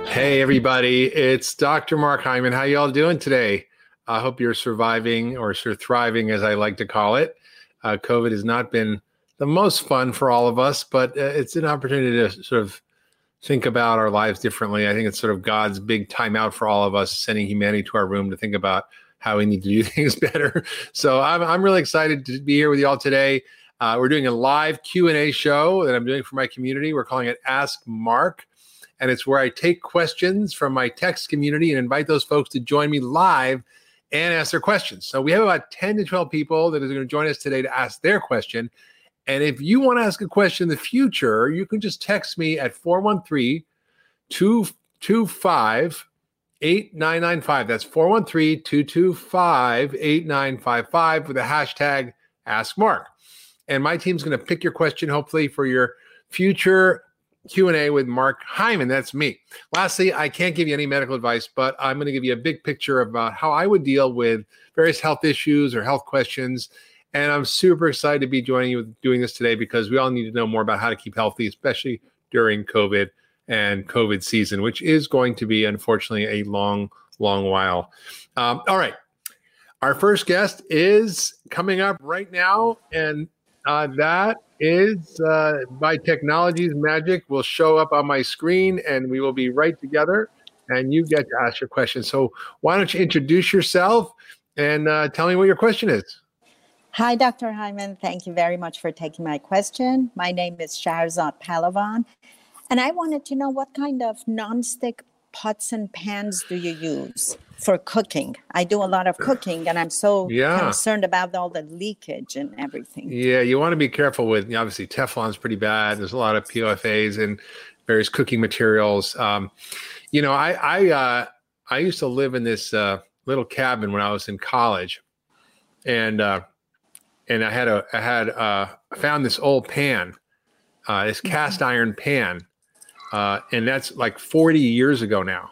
Hey everybody, it's Dr. Mark Hyman. How y'all doing today? I hope you're surviving or thriving, as I like to call it. COVID has not been the most fun for all of us, but it's an opportunity to sort of think about our lives differently. I think it's sort of God's big timeout for all of us, sending humanity to our room to think about how we need to do things better. So I'm really excited to be here with you all today. We're doing a live Q&A show that I'm doing for my community. We're calling it Ask Mark. And it's where I take questions from my text community and invite those folks to join me live and ask their questions. So we have about 10 to 12 people that are going to join us today to ask their question. And if you want to ask a question in the future, you can just text me at 413-225-8995. That's 413-225-8955 with the hashtag AskMark. And my team's going to pick your question, hopefully, for your future Q&A with Mark Hyman. That's me. Lastly, I can't give you any medical advice, but I'm going to give you a big picture about how I would deal with various health issues or health questions. And I'm super excited to be joining you with doing this today because we all need to know more about how to keep healthy, especially during COVID and COVID season, which is going to be, unfortunately, a long, long while. All right. Our first guest is coming up right now, and that is by technology's magic will show up on my screen and we will be right together and you get to ask your question. So why don't you introduce yourself and tell me what your question is. Hi, Dr. Hyman. Thank you very much for taking my question. My name is Shahrzad Palavan, and I wanted to know what kind of nonstick pots and pans do you use for cooking? I do a lot of cooking, and I'm so concerned about all the leakage and everything. Yeah, you want to be careful with, obviously, Teflon's pretty bad. There's a lot of PFAs and various cooking materials. I used to live in this little cabin when I was in college, and I found this old pan, this cast iron pan. And that's like 40 years ago now.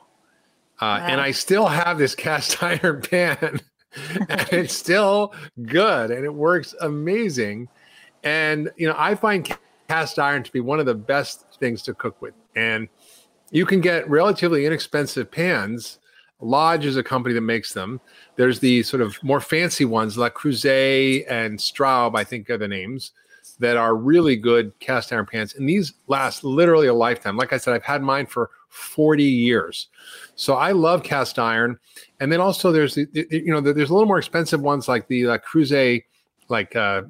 And I still have this cast iron pan and it's still good and it works amazing. And, I find cast iron to be one of the best things to cook with. And you can get relatively inexpensive pans. Lodge is a company that makes them. There's the sort of more fancy ones like Creuset and Straub, I think are the names, that are really good cast iron pans. And these last literally a lifetime. Like I said, I've had mine for 40 years. So I love cast iron. And then also there's, there's a little more expensive ones like the Creuset, like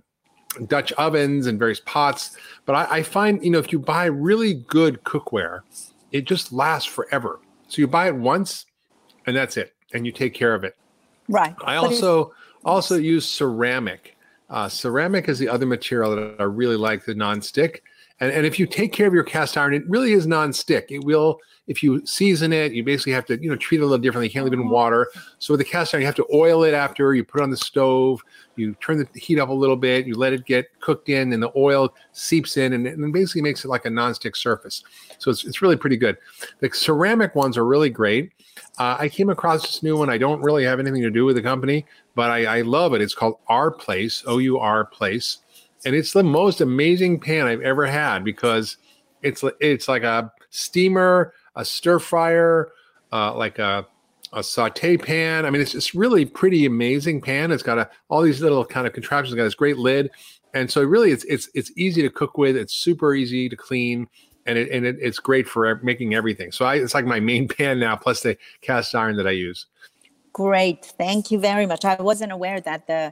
Dutch ovens and various pots. But I find, if you buy really good cookware, it just lasts forever. So you buy it once and that's it. And you take care of it. Right. I also use ceramic. Ceramic is the other material that I really like, the nonstick. And if you take care of your cast iron, it really is nonstick. It will, if you season it, you basically have to, treat it a little differently. You can't leave it in water. So with the cast iron, you have to oil it after, you put it on the stove, you turn the heat up a little bit, you let it get cooked in, and the oil seeps in, and it basically makes it like a nonstick surface. So it's really pretty good. The ceramic ones are really great. I came across this new one. I don't really have anything to do with the company, but I love it. It's called Our Place, O-U-R Place. And it's the most amazing pan I've ever had because it's like a steamer, a stir fryer, like a saute pan. I mean, it's really pretty amazing pan. It's got all these little kind of contraptions. It's got this great lid. And so really it's easy to cook with. It's super easy to clean. And it's great for making everything. So it's like my main pan now, plus the cast iron that I use. Great. Thank you very much. I wasn't aware that the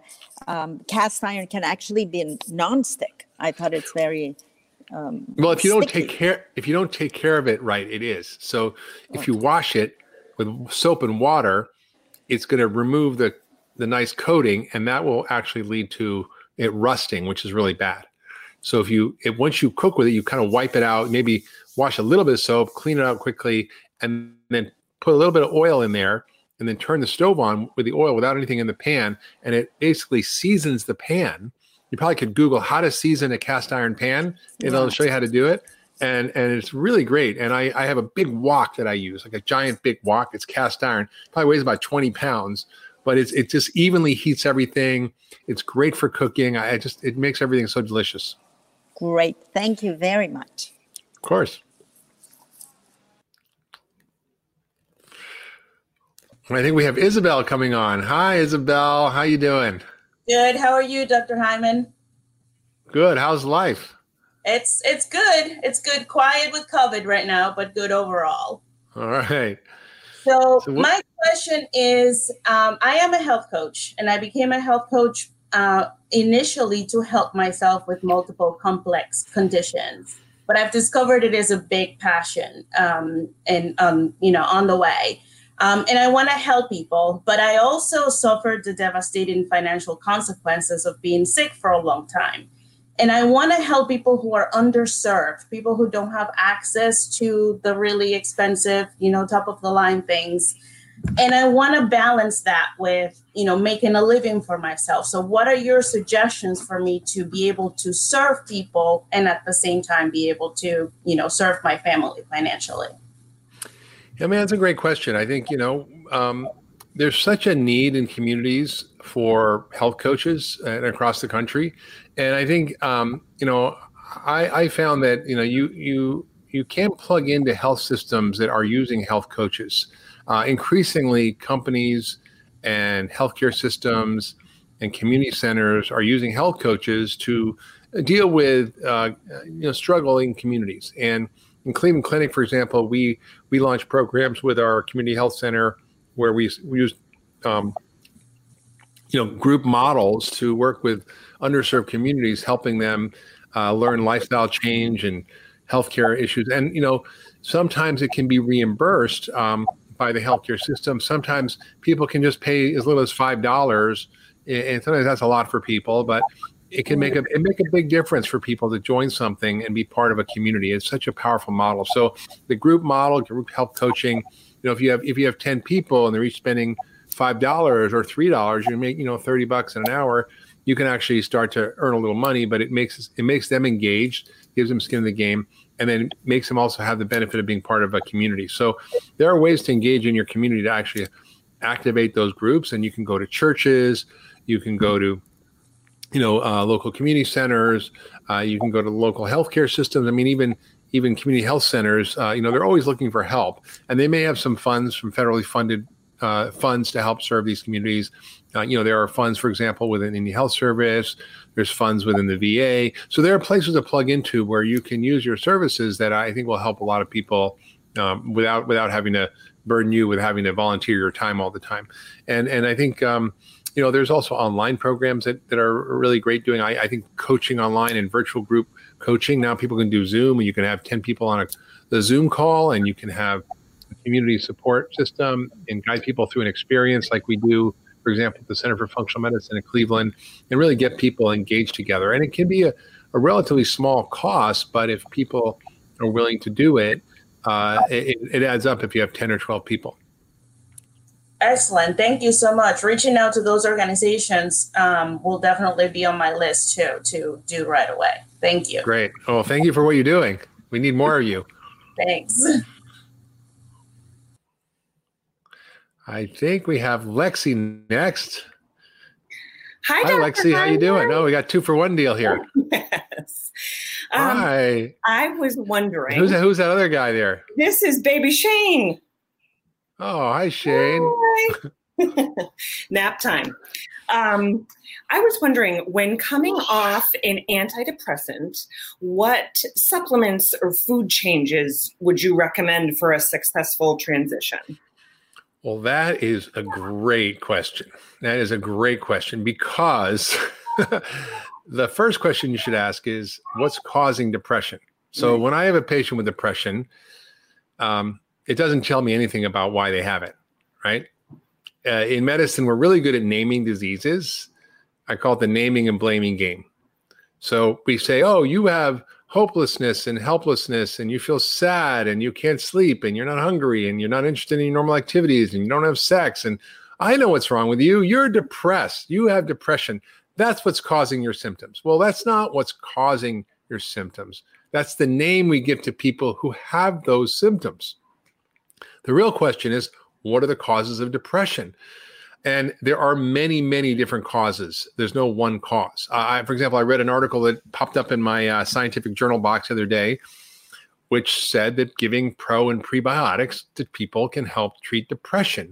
cast iron can actually be nonstick. I thought it's very well, if you don't take care of it right, it is. So if you wash it with soap and water, it's going to remove the nice coating, and that will actually lead to it rusting, which is really bad. So once you cook with it, you kind of wipe it out, maybe wash a little bit of soap, clean it out quickly, and then put a little bit of oil in there, and then turn the stove on with the oil without anything in the pan, and it basically seasons the pan. You probably could Google how to season a cast iron pan, and it'll show you how to do it. And it's really great. And I have a big wok that I use, like a giant big wok. It's cast iron, probably weighs about 20 pounds. But it just evenly heats everything. It's great for cooking. It makes everything so delicious. Great. Thank you very much. Of course. I think we have Isabel coming on. Hi, Isabel. How you doing? Good. How are you, Dr. Hyman? Good. How's life? It's good. It's good. Quiet with COVID right now, but good overall. All right. So my question is, I am a health coach, and I became a health coach initially to help myself with multiple complex conditions. But I've discovered it is a big passion, and on the way. And I want to help people, but I also suffered the devastating financial consequences of being sick for a long time. And I want to help people who are underserved, people who don't have access to the really expensive, top of the line things. And I want to balance that with, making a living for myself. So what are your suggestions for me to be able to serve people and at the same time be able to, serve my family financially? I mean, that's a great question. I think, there's such a need in communities for health coaches across the country. And I think, I found that, you can't plug into health systems that are using health coaches. Increasingly, companies and healthcare systems and community centers are using health coaches to deal with, struggling communities. And in Cleveland Clinic, for example, we launched programs with our community health center where we use, group models to work with underserved communities, helping them learn lifestyle change and healthcare issues. And, sometimes it can be reimbursed by the healthcare system. Sometimes people can just pay as little as $5, and sometimes that's a lot for people, but it can make a big difference for people to join something and be part of a community. It's such a powerful model. So the group model, group health coaching, if you have 10 people and they're each spending $5 or $3, you make, $30 an hour, you can actually start to earn a little money, but it makes them engaged, gives them skin in the game, and then makes them also have the benefit of being part of a community. So there are ways to engage in your community to actually activate those groups. And you can go to churches, you can go to local community centers. You can go to local healthcare systems. I mean, even community health centers, they're always looking for help. And they may have some funds from federally funded funds to help serve these communities. There are funds, for example, within Indian Health Service. There's funds within the VA. So there are places to plug into where you can use your services that I think will help a lot of people without having to burden you with having to volunteer your time all the time. And I think there's also online programs that are really great doing, I think, coaching online and virtual group coaching. Now people can do Zoom, and you can have 10 people on the Zoom call, and you can have a community support system and guide people through an experience like we do, for example, at the Center for Functional Medicine in Cleveland, and really get people engaged together. And it can be a relatively small cost, but if people are willing to do it, it adds up if you have 10 or 12 people. Excellent. Thank you so much. Reaching out to those organizations will definitely be on my list to do right away. Thank you. Great. Oh, thank you for what you're doing. We need more of you. Thanks. I think we have Lexi next. Hi, Lexi. How you doing? Oh, we got 2-for-1 deal here. Yes. Hi. I was wondering. Who's that other guy there? This is baby Shane. Oh, hi, Shane. Hi. Nap time. I was wondering, when coming off an antidepressant, what supplements or food changes would you recommend for a successful transition? Well, that is a great question. That is a great question because the first question you should ask is, what's causing depression? So when I have a patient with depression, it doesn't tell me anything about why they have it, right? In medicine, we're really good at naming diseases. I call it the naming and blaming game. So we say, oh, you have hopelessness and helplessness, and you feel sad, and you can't sleep, and you're not hungry, and you're not interested in your normal activities, and you don't have sex. And I know what's wrong with you. You're depressed. You have depression. That's what's causing your symptoms. Well, that's not what's causing your symptoms. That's the name we give to people who have those symptoms. The real question is, what are the causes of depression? And there are many, many different causes. There's no one cause. For example, I read an article that popped up in my scientific journal box the other day, which said that giving pro and prebiotics to people can help treat depression.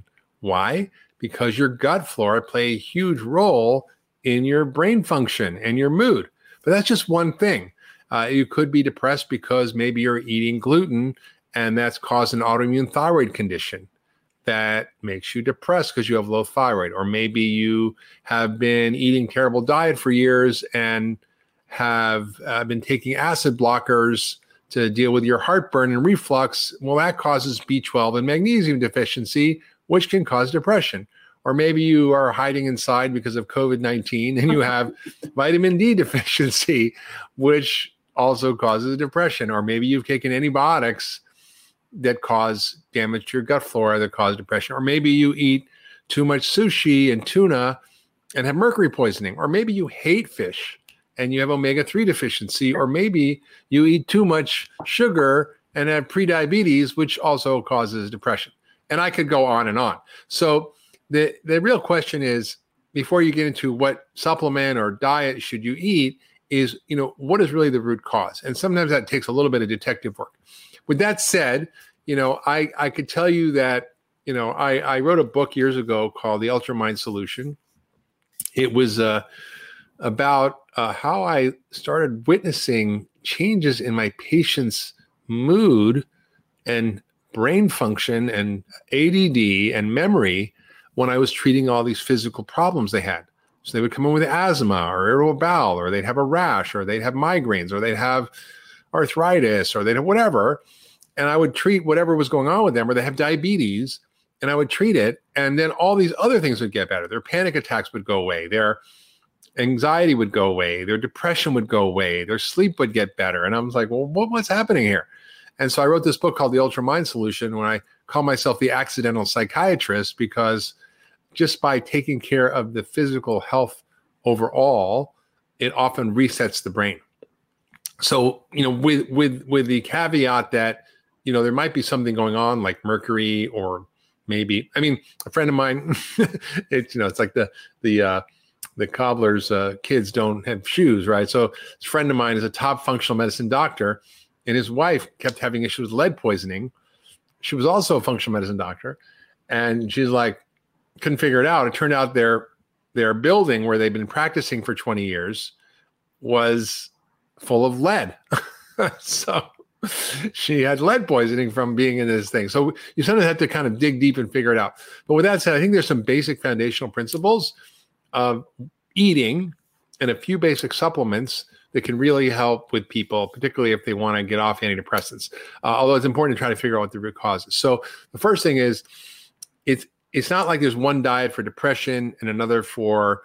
Why? Because your gut flora play a huge role in your brain function and your mood. But that's just one thing. You could be depressed because maybe you're eating gluten and that's caused an autoimmune thyroid condition that makes you depressed because you have low thyroid. Or maybe you have been eating terrible diet for years and have been taking acid blockers to deal with your heartburn and reflux. Well, that causes B12 and magnesium deficiency, which can cause depression. Or maybe you are hiding inside because of COVID-19 and you have vitamin D deficiency, which also causes depression. Or maybe you've taken antibiotics that cause damage to your gut flora that cause depression. Or maybe you eat too much sushi and tuna and have mercury poisoning. Or maybe you hate fish and you have omega-3 deficiency. Or maybe you eat too much sugar and have prediabetes, which also causes depression. And I could go on and on. So the real question is, before you get into what supplement or diet should you eat, is, what is really the root cause? And sometimes that takes a little bit of detective work. With that said, I could tell you that, I wrote a book years ago called The Ultramind Solution. It was about how I started witnessing changes in my patients' mood and brain function and ADD and memory when I was treating all these physical problems they had. So they would come in with asthma or irritable bowel, or they'd have a rash, or they'd have migraines, or they'd have arthritis, or they'd have whatever. And I would treat whatever was going on with them, or they have diabetes, and I would treat it. And then all these other things would get better. Their panic attacks would go away. Their anxiety would go away. Their depression would go away. Their sleep would get better. And I was like, well, what's happening here? And so I wrote this book called The Ultramind Solution, when I call myself the accidental psychiatrist, because just by taking care of the physical health overall, it often resets the brain. So, with the caveat that, there might be something going on like mercury, or maybe, a friend of mine, it's like the cobbler's kids don't have shoes, right? So this friend of mine is a top functional medicine doctor, and his wife kept having issues with lead poisoning. She was also a functional medicine doctor, and she's like, couldn't figure it out. It turned out their building where they've been practicing for 20 years was full of lead. So she had lead poisoning from being in this thing. So you sometimes have to kind of dig deep and figure it out. But with that said, I think there's some basic foundational principles of eating and a few basic supplements that can really help with people, particularly if they want to get off antidepressants. Although it's important to try to figure out what the root cause is. So the first thing is, it's not like there's one diet for depression and another for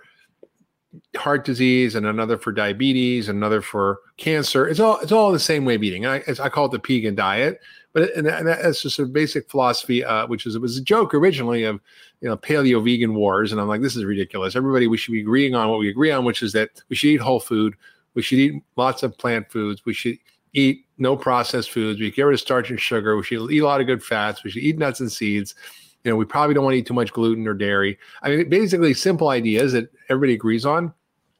heart disease and another for diabetes and another for cancer. It's all the same way of eating. I call it the Pegan diet, but that's just a basic philosophy, which was a joke originally of paleo vegan wars. And I'm like, this is ridiculous. We should be agreeing on what we agree on, which is that we should eat whole food. We should eat lots of plant foods. We should eat no processed foods. We should get rid of starch and sugar. We should eat a lot of good fats. We should eat nuts and seeds. We probably don't want to eat too much gluten or dairy. Basically simple ideas that everybody agrees on.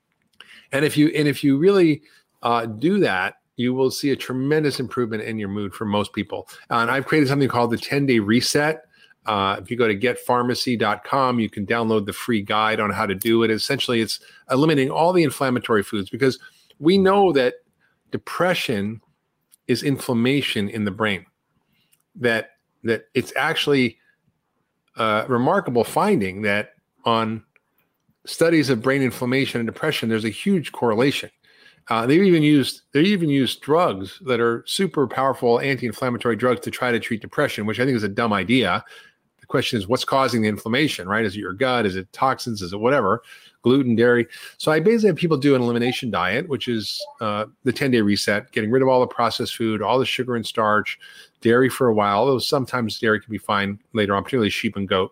And if you really do that, you will see a tremendous improvement in your mood for most people. And I've created something called the 10-day reset. If you go to getpharmacy.com, you can download the free guide on how to do it. Essentially, it's eliminating all the inflammatory foods, because we know that depression is inflammation in the brain. That it's actually remarkable finding that on studies of brain inflammation and depression, there's a huge correlation. They even used drugs that are super powerful anti-inflammatory drugs to try to treat depression, which I think is a dumb idea. The question is, what's causing the inflammation, right? Is it your gut? Is it toxins? Is it whatever? Gluten, dairy. So I basically have people do an elimination diet, which is the 10-day reset, getting rid of all the processed food, all the sugar and starch, dairy for a while, although sometimes dairy can be fine later on, particularly sheep and goat,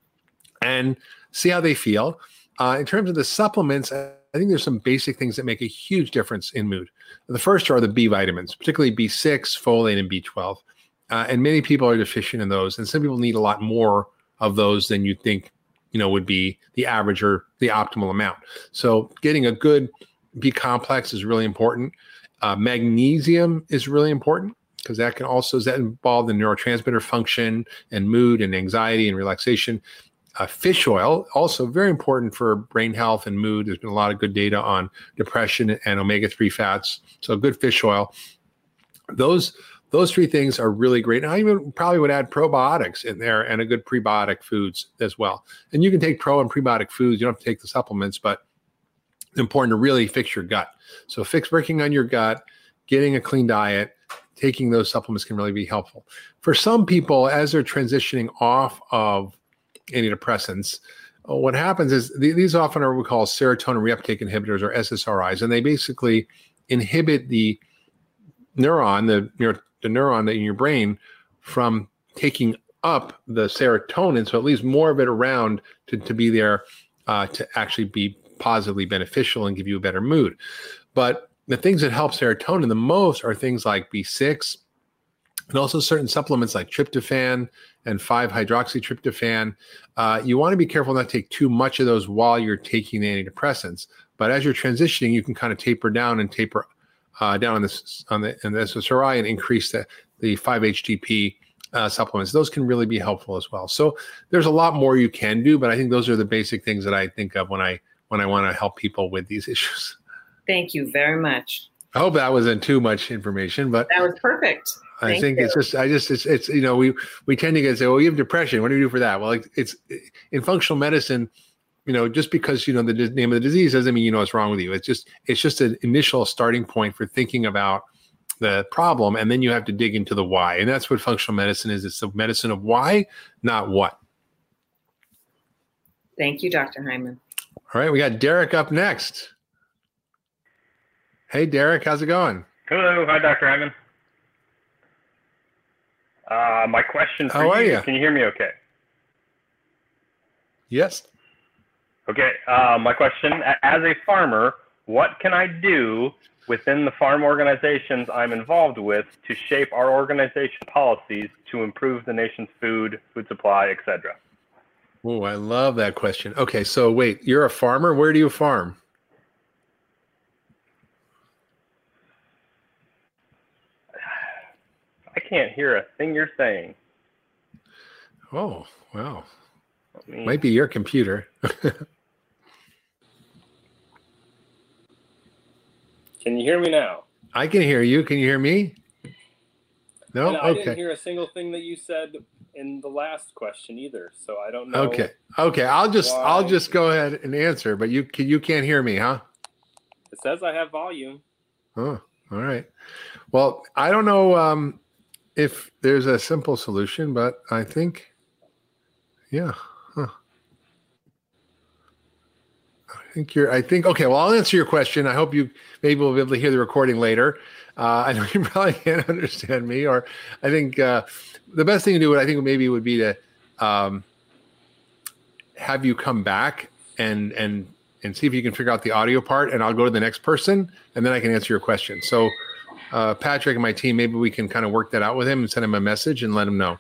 and see how they feel. In terms of the supplements, I think there's some basic things that make a huge difference in mood. The first are the B vitamins, particularly B6, folate, and B12. And many people are deficient in those. And some people need a lot more of those than you think, would be the average or the optimal amount. So getting a good B complex is really important. Magnesium is really important, because that can also is that involved in neurotransmitter function and mood and anxiety and relaxation. Fish oil, also very important for brain health and mood. There's been a lot of good data on depression and omega-3 fats. So good fish oil. Those three things are really great. And I even probably would add probiotics in there and a good prebiotic foods as well. And you can take pro and prebiotic foods. You don't have to take the supplements, but it's important to really fix your gut. So working on your gut, getting a clean diet, taking those supplements can really be helpful. For some people, as they're transitioning off of antidepressants, what happens is these often are what we call serotonin reuptake inhibitors, or SSRIs, and they basically inhibit the neuron, the neuron that in your brain from taking up the serotonin, so it leaves more of it around to be there to actually be positively beneficial and give you a better mood. But the things that help serotonin the most are things like B6 and also certain supplements like tryptophan and 5-hydroxytryptophan. You want to be careful not to take too much of those while you're taking the antidepressants. But as you're transitioning, you can kind of taper down and taper down on the SSRI and increase the 5-HTP supplements. Those can really be helpful as well. So there's a lot more you can do, but I think those are the basic things that I think of when I want to help people with these issues. Thank you very much. I hope that wasn't too much information, but that was perfect. I think it's we tend to get say, well, you have depression. What do you do for that? Well, it's in functional medicine, just because the name of the disease doesn't mean you know what's wrong with you. It's just an initial starting point for thinking about the problem, and then you have to dig into the why. And that's what functional medicine is. It's the medicine of why, not what. Thank you, Dr. Hyman. All right, we got Derek up next. Hey, Derek, how's it going? Hello. Hi, Dr. Hyman. My question for How are you? Can you hear me okay? Yes. Okay. My question, as a farmer, what can I do within the farm organizations I'm involved with to shape our organization policies to improve the nation's food supply, et cetera? Oh, I love that question. Okay, so wait, you're a farmer? Where do you farm? I can't hear a thing you're saying. Oh, wow. Might be your computer. Can you hear me now? I can hear you. Can you hear me? No? And I Okay. didn't hear a single thing that you said in the last question either, so I don't know. Okay. I'll just go ahead and answer, but you can't hear me, huh? It says I have volume. Oh, all right. Well, I don't know if there's a simple solution, but I think, yeah. Huh. Okay, well, I'll answer your question. I hope you maybe will be able to hear the recording later. I know you probably can't understand me, or I think the best thing to do, I think maybe would be to have you come back and see if you can figure out the audio part, and I'll go to the next person, and then I can answer your question. So Patrick and my team, maybe we can kind of work that out with him and send him a message and let him know.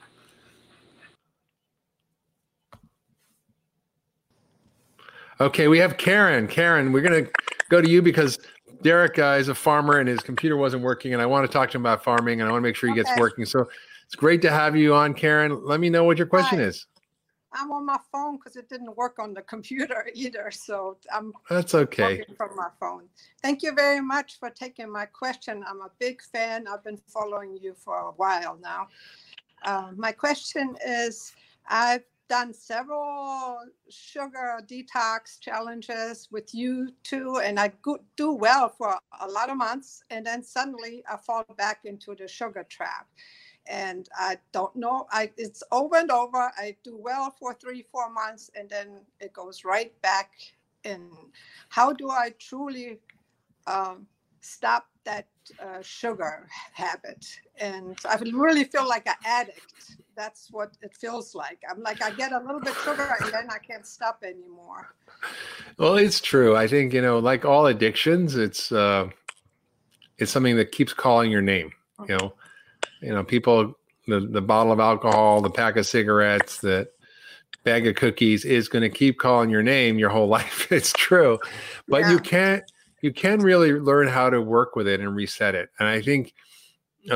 Okay, we have Karen. Karen, we're going to go to you because Derek is a farmer and his computer wasn't working, and I want to talk to him about farming, and I want to make sure he gets working. So it's great to have you on, Karen. Let me know what your question is. I'm on my phone because it didn't work on the computer either, so That's okay. Working from my phone. Thank you very much for taking my question. I'm a big fan. I've been following you for a while now. My question is, I've done several sugar detox challenges with you too, and I do well for a lot of months, and then suddenly I fall back into the sugar trap. And I don't know, it's over and over. I do well for 3-4 months, and then it goes right back in. How do I truly stop that sugar habit? And I really feel like an addict. That's what it feels like. I'm like, I get a little bit sugar and then I can't stop anymore. Well, it's true. I think, like all addictions, it's something that keeps calling your name. People, the bottle of alcohol, the pack of cigarettes, the bag of cookies is going to keep calling your name your whole life. It's true. But you can really learn how to work with it and reset it. And I think,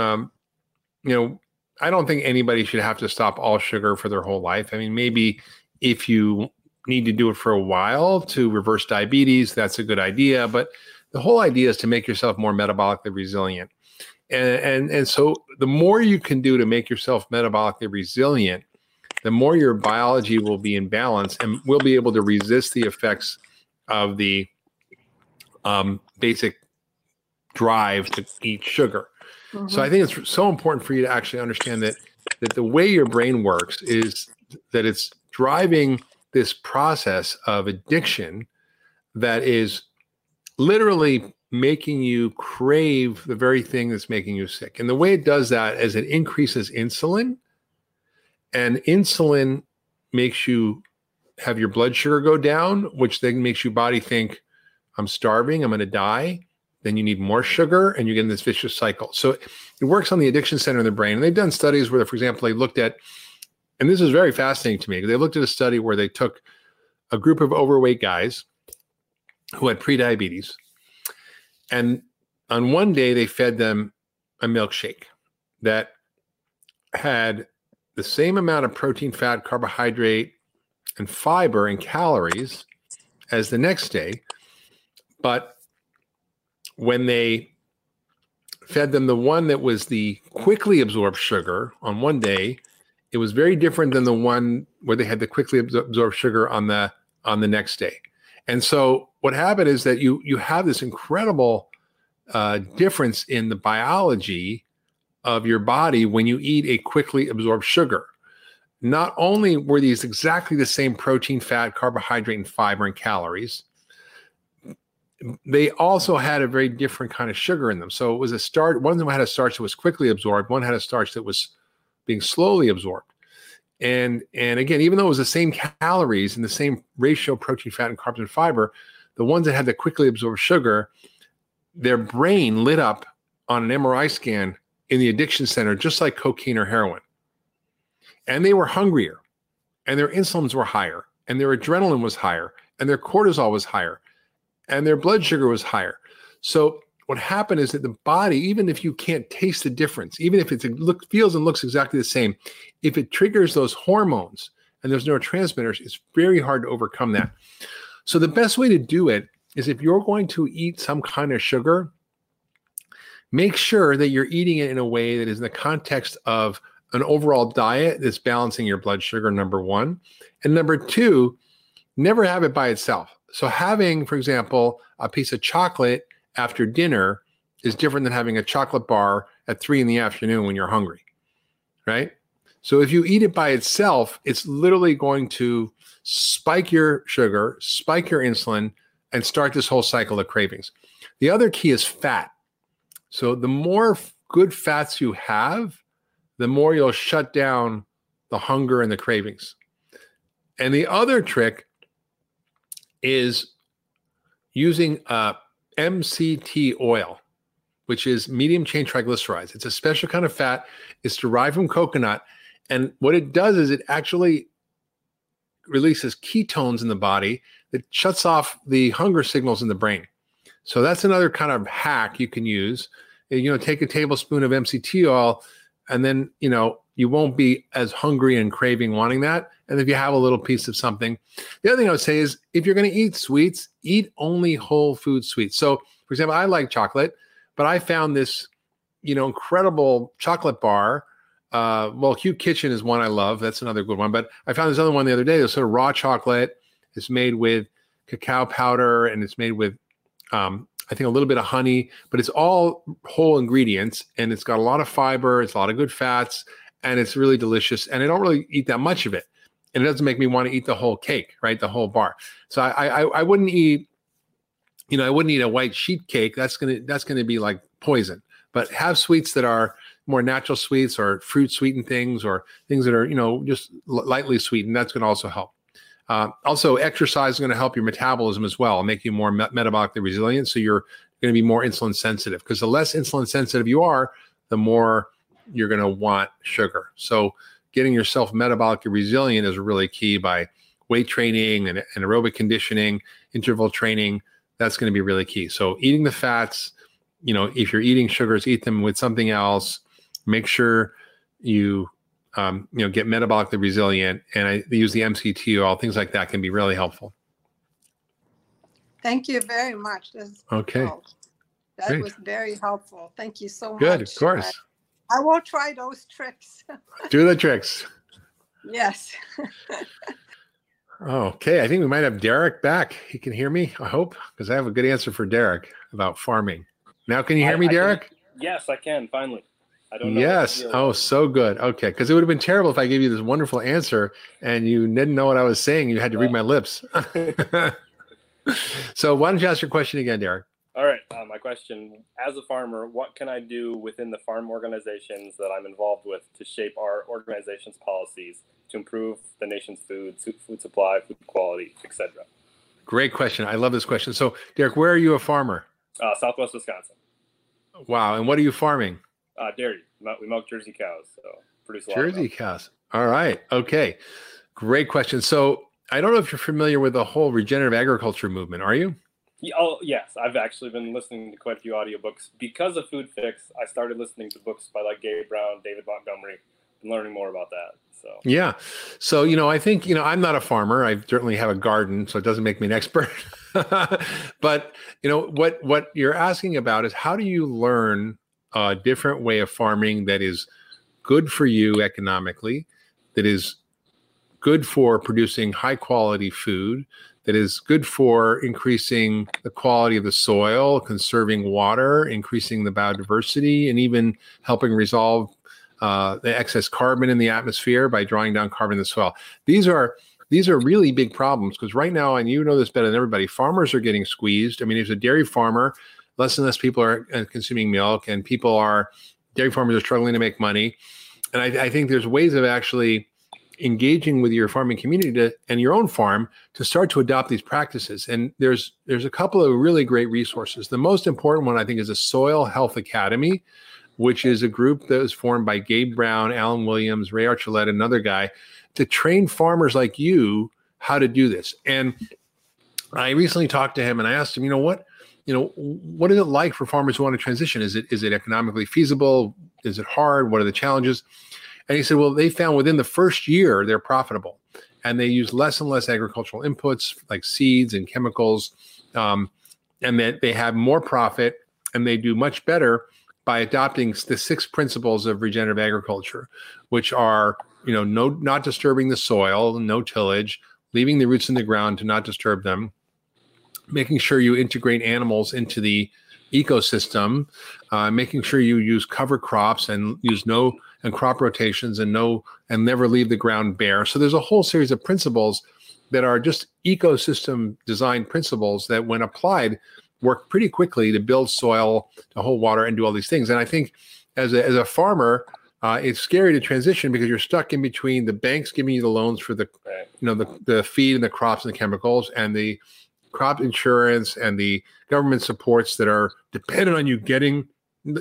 I don't think anybody should have to stop all sugar for their whole life. I mean, maybe if you need to do it for a while to reverse diabetes, that's a good idea. But the whole idea is to make yourself more metabolically resilient. And so the more you can do to make yourself metabolically resilient, the more your biology will be in balance and will be able to resist the effects of the basic drive to eat sugar. Mm-hmm. So I think it's so important for you to actually understand that the way your brain works is that it's driving this process of addiction that is literally making you crave the very thing that's making you sick. And the way it does that is it increases insulin, and insulin makes you have your blood sugar go down, which then makes your body think, I'm starving, I'm going to die. Then you need more sugar, and you get in this vicious cycle. So it works on the addiction center in the brain. And they've done studies where, for example, they looked at, and this is very fascinating to me, they looked at a study where they took a group of overweight guys who had prediabetes, and on one day they fed them a milkshake that had the same amount of protein, fat, carbohydrate, and fiber and calories as the next day. But when they fed them the one that was the quickly absorbed sugar on one day, it was very different than the one where they had the quickly absorbed sugar on the next day. And so what happened is that you have this incredible difference in the biology of your body when you eat a quickly absorbed sugar. Not only were these exactly the same protein, fat, carbohydrate, and fiber and calories, they also had a very different kind of sugar in them. So it was a starch. One of them had a starch that was quickly absorbed. One had a starch that was being slowly absorbed. And again, even though it was the same calories and the same ratio of protein, fat, and carbs and fiber, the ones that had the quickly absorbed sugar, their brain lit up on an MRI scan in the addiction center, just like cocaine or heroin. And they were hungrier, and their insulins were higher, and their adrenaline was higher, and their cortisol was higher, and their blood sugar was higher. So what happened is that the body, even if you can't taste the difference, even if it feels and looks exactly the same, if it triggers those hormones and those neurotransmitters, it's very hard to overcome that. So the best way to do it is, if you're going to eat some kind of sugar, make sure that you're eating it in a way that is in the context of an overall diet that's balancing your blood sugar, number one. And number two, never have it by itself. So having, for example, a piece of chocolate after dinner is different than having a chocolate bar at 3 p.m. when you're hungry, right? So if you eat it by itself, it's literally going to spike your sugar, spike your insulin, and start this whole cycle of cravings. The other key is fat. So the more good fats you have, the more you'll shut down the hunger and the cravings. And the other trick is using MCT oil, which is medium chain triglycerides. It's a special kind of fat. It's derived from coconut. And what it does is it actually releases ketones in the body that shuts off the hunger signals in the brain. So that's another kind of hack you can use. Take a tablespoon of MCT oil, and then, you won't be as hungry and craving wanting that. And if you have a little piece of something, the other thing I would say is, if you're going to eat sweets, eat only whole food sweets. So, for example, I like chocolate, but I found this, incredible chocolate bar. Cute Kitchen is one I love. That's another good one. But I found this other one the other day. It's sort of raw chocolate. It's made with cacao powder, and it's made with, I think, a little bit of honey, but it's all whole ingredients, and it's got a lot of fiber. It's a lot of good fats, and it's really delicious. And I don't really eat that much of it. And it doesn't make me want to eat the whole cake, right? The whole bar. So I wouldn't eat, I wouldn't eat a white sheet cake. That's gonna be like poison. But have sweets that are more natural sweets, or fruit sweetened things, or things that are, just lightly sweetened. That's going to also help. Also, exercise is going to help your metabolism as well, and make you more metabolically resilient. So you're going to be more insulin sensitive, because the less insulin sensitive you are, the more you're going to want sugar. So getting yourself metabolically resilient is really key by weight training and aerobic conditioning, interval training. That's going to be really key. So eating the fats, if you're eating sugars, eat them with something else. Make sure you get metabolically resilient. And they use the MCT oil, things like that can be really helpful. Thank you very much. Okay. That Great. was very helpful. Thank you so much. Good, of course. I will try those tricks. Do the tricks. Yes. Okay, I think we might have Derek back. He can hear me, I hope, because I have a good answer for Derek about farming. Now, can you hear me, Derek? Yes, I can, finally. I don't know. Yes. Oh, so good. Okay, because it would have been terrible if I gave you this wonderful answer and you didn't know what I was saying. You had to read my lips. So why don't you ask your question again, Derek? All right. My question, as a farmer, what can I do within the farm organizations that I'm involved with to shape our organization's policies to improve the nation's food supply, food quality, etc.? Great question. I love this question. So, Derek, where are you a farmer? Southwest Wisconsin. Wow. And what are you farming? Dairy. We milk Jersey cows, so produce a lot Jersey cows. All right. Okay. Great question. So, I don't know if you're familiar with the whole regenerative agriculture movement. Are you? Oh, yes. I've actually been listening to quite a few audiobooks. Because of Food Fix, I started listening to books by like Gabe Brown, David Montgomery, and learning more about that. So yeah. So, I think, I'm not a farmer. I certainly have a garden, so it doesn't make me an expert. But, what you're asking about is how do you learn a different way of farming that is good for you economically, that is good for producing high quality food, that is good for increasing the quality of the soil, conserving water, increasing the biodiversity, and even helping resolve the excess carbon in the atmosphere by drawing down carbon in the soil. These are really big problems because right now, and you know this better than everybody, farmers are getting squeezed. I mean, as a dairy farmer, less and less people are consuming milk, and dairy farmers are struggling to make money. And I think there's ways of actually engaging with your farming community and your own farm to start to adopt these practices. And there's a couple of really great resources. The most important one, I think, is the Soil Health Academy, which is a group that was formed by Gabe Brown, Alan Williams, Ray Archuleta, another guy, to train farmers like you how to do this. And I recently talked to him and I asked him, what is it like for farmers who want to transition? Is it economically feasible? Is it hard? What are the challenges? And he said, well, they found within the first year, they're profitable and they use less and less agricultural inputs like seeds and chemicals. And that they have more profit and they do much better by adopting the 6 principles of regenerative agriculture, which are, not disturbing the soil, no tillage, leaving the roots in the ground to not disturb them, making sure you integrate animals into the ecosystem, making sure you use cover crops and use and crop rotations and never leave the ground bare. So there's a whole series of principles that are just ecosystem design principles that when applied work pretty quickly to build soil, to hold water and do all these things. And I think as a farmer, it's scary to transition because you're stuck in between the banks giving you the loans for the feed and the crops and the chemicals and the crop insurance and the government supports that are dependent on you getting,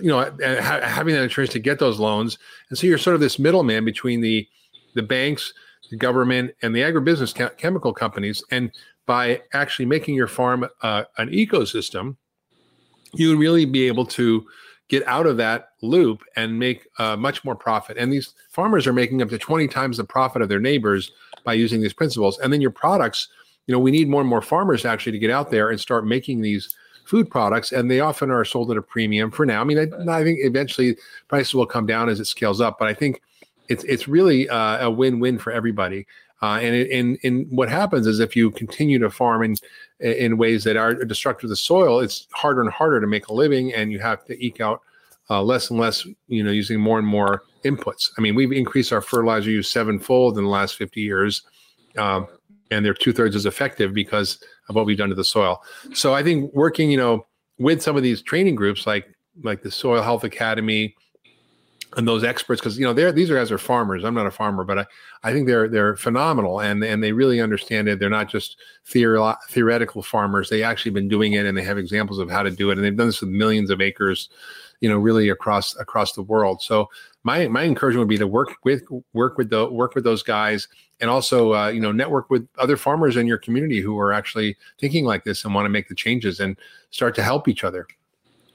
having that insurance to get those loans. And so you're sort of this middleman between the banks, the government, and the agribusiness chemical companies. And by actually making your farm an ecosystem, you would really be able to get out of that loop and make much more profit. And these farmers are making up to 20 times the profit of their neighbors by using these principles. And then your products, we need more and more farmers actually to get out there and start making these food products. And they often are sold at a premium for now. I mean, I think eventually prices will come down as it scales up, but I think it's really a win-win for everybody. And what happens is if you continue to farm in ways that are destructive to the soil, it's harder and harder to make a living, and you have to eke out less and less, using more and more inputs. I mean, we've increased our fertilizer use 7-fold in the last 50 years, and they're 2/3 as effective because of what we've done to the soil. So I think working, with some of these training groups like the Soil Health Academy, and those experts, because these guys are farmers. I'm not a farmer, but I think they're phenomenal, and they really understand it. They're not just theoretical farmers. They actually been doing it, and they have examples of how to do it, and they've done this with millions of acres, really across the world. So my encouragement would be to work with those guys, and also network with other farmers in your community who are actually thinking like this and want to make the changes and start to help each other.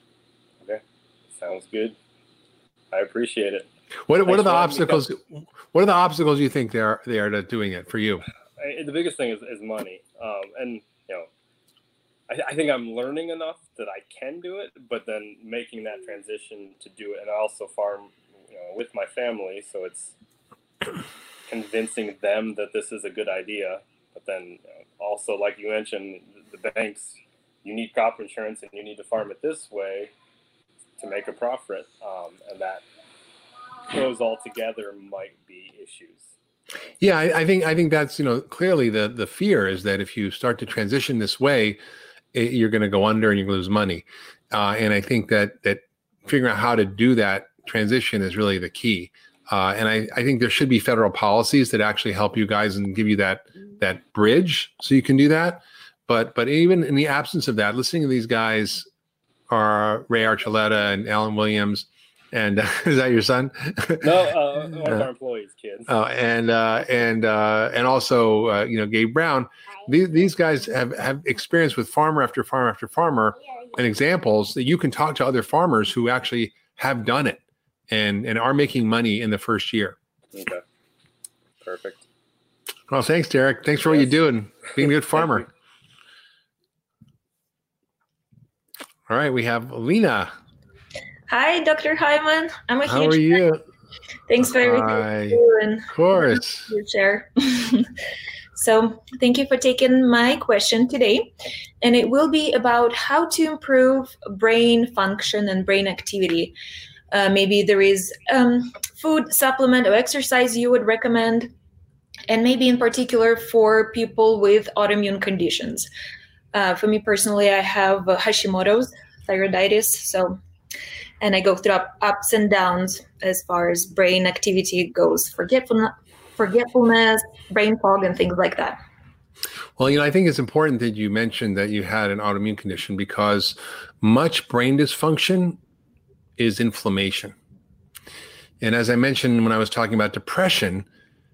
Okay, sounds good. I appreciate it. What are the obstacles? What are the obstacles you think they are to doing it for you? The biggest thing is money. And, I think I'm learning enough that I can do it, but then making that transition to do it. And I also farm, with my family. So it's convincing them that this is a good idea. But then also, like you mentioned, the banks, you need crop insurance and you need to farm it this way to make a profit. And that those all together might be issues. Yeah, I think that's, clearly the fear is that if you start to transition this way, you're going to go under and you're going to lose money. And I think that figuring out how to do that transition is really the key. And I think there should be federal policies that actually help you guys and give you that bridge so you can do that. But even in the absence of that, listening to these guys are Ray Archuleta and Alan Williams. And is that your son? No, one of our employees' kids. And also Gabe Brown. These guys have experience with farmer after farmer after farmer, and examples that you can talk to other farmers who actually have done it and are making money in the first year. Okay, perfect. Well, thanks, Derek. Thanks for what you do and being a good farmer. All right, we have Lena. Hi, Dr. Hyman. I'm a How are you? Thanks for everything you do. Of course. You share. So thank you for taking my question today. And it will be about how to improve brain function and brain activity. Maybe there is food, supplement, or exercise you would recommend. And maybe in particular for people with autoimmune conditions. For me personally, I have Hashimoto's thyroiditis. And I go through ups and downs as far as brain activity goes, forgetfulness, brain fog, and things like that. Well, I think it's important that you mentioned that you had an autoimmune condition because much brain dysfunction is inflammation. And as I mentioned when I was talking about depression,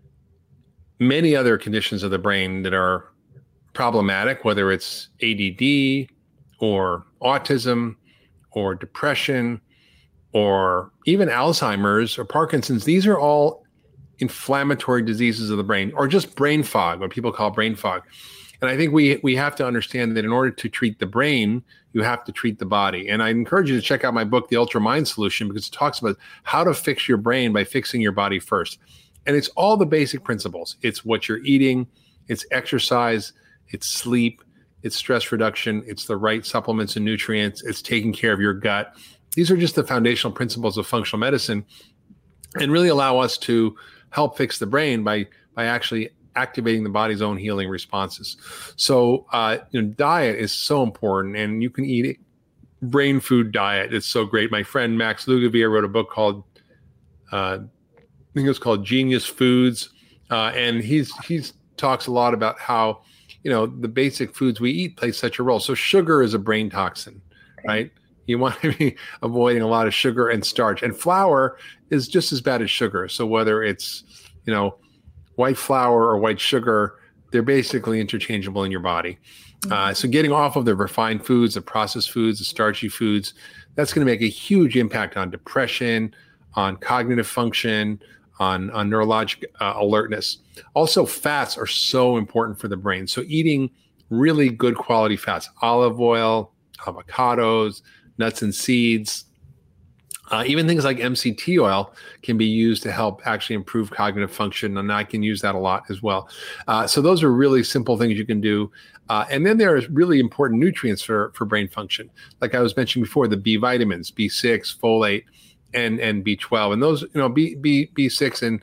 many other conditions of the brain that are problematic, whether it's ADD or autism or depression, or even Alzheimer's or Parkinson's, these are all inflammatory diseases of the brain, or just brain fog, what people call brain fog. And I think we have to understand that in order to treat the brain, you have to treat the body. And I encourage you to check out my book, The Ultra Mind Solution, because it talks about how to fix your brain by fixing your body first. And it's all the basic principles. It's what you're eating, it's exercise, it's sleep, it's stress reduction, it's the right supplements and nutrients, it's taking care of your gut. These are just the foundational principles of functional medicine and really allow us to help fix the brain by actually activating the body's own healing responses. So diet is so important, and you can eat it. Brain food diet. It's so great. My friend Max Lugavere wrote a book called, I think it was called Genius Foods. And he's talks a lot about how, the basic foods we eat play such a role. So sugar is a brain toxin, right? You want to be avoiding a lot of sugar and starch, and flour is just as bad as sugar. So whether it's, white flour or white sugar, they're basically interchangeable in your body. So getting off of the refined foods, the processed foods, the starchy foods, that's going to make a huge impact on depression, on cognitive function, on neurologic alertness. Also, fats are so important for the brain. So eating really good quality fats, olive oil, avocados, nuts and seeds, even things like MCT oil can be used to help actually improve cognitive function. And I can use that a lot as well. So those are really simple things you can do. And then there is really important nutrients for brain function. Like I was mentioning before, the B vitamins, B6, folate, and B12. And those, B6 and